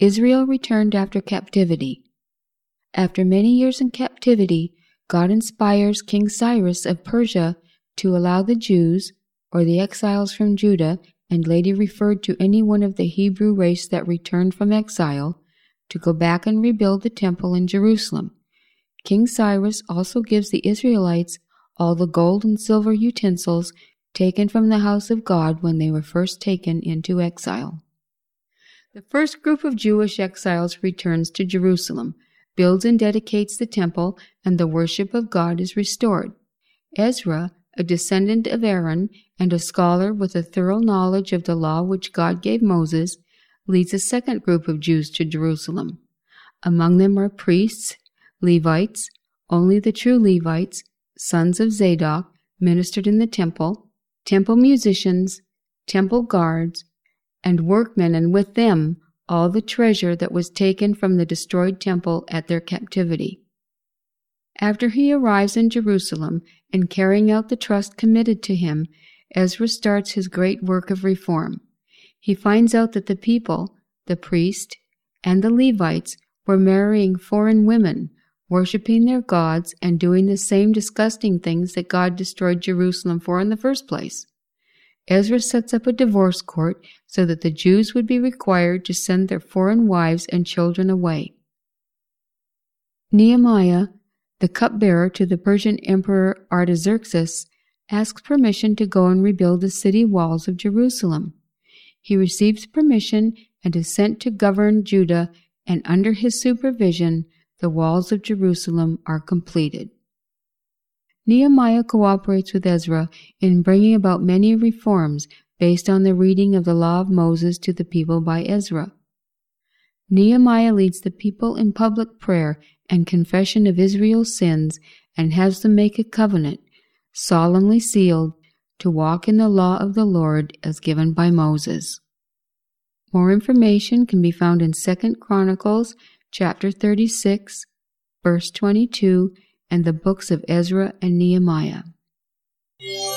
Israel returned after captivity. After many years in captivity, God inspires King Cyrus of Persia to allow the Jews, or the exiles from Judah, and later referred to any one of the Hebrew race that returned from exile, to go back and rebuild the temple in Jerusalem. King Cyrus also gives the Israelites all the gold and silver utensils taken from the house of God when they were first taken into exile. The first group of Jewish exiles returns to Jerusalem, builds and dedicates the temple, and the worship of God is restored. Ezra, a descendant of Aaron and a scholar with a thorough knowledge of the law which God gave Moses, leads a second group of Jews to Jerusalem. Among them are priests, Levites, only the true Levites, sons of Zadok, ministered in the temple, temple musicians, temple guards, and workmen, and with them all the treasure that was taken from the destroyed temple at their captivity. After he arrives in Jerusalem and carrying out the trust committed to him, Ezra starts his great work of reform. He finds out that the people, the priest, and the Levites were marrying foreign women, worshiping their gods, and doing the same disgusting things that God destroyed Jerusalem for in the first place. Ezra sets up a divorce court so that the Jews would be required to send their foreign wives and children away. Nehemiah, the cupbearer to the Persian Emperor Artaxerxes, asks permission to go and rebuild the city walls of Jerusalem. He receives permission and is sent to govern Judah, and under his supervision, the walls of Jerusalem are completed. Nehemiah cooperates with Ezra in bringing about many reforms based on the reading of the law of Moses to the people by Ezra. Nehemiah leads the people in public prayer and confession of Israel's sins and has them make a covenant, solemnly sealed, to walk in the law of the Lord as given by Moses. More information can be found in 2 Chronicles chapter 36, verse 22, and the books of Ezra and Nehemiah.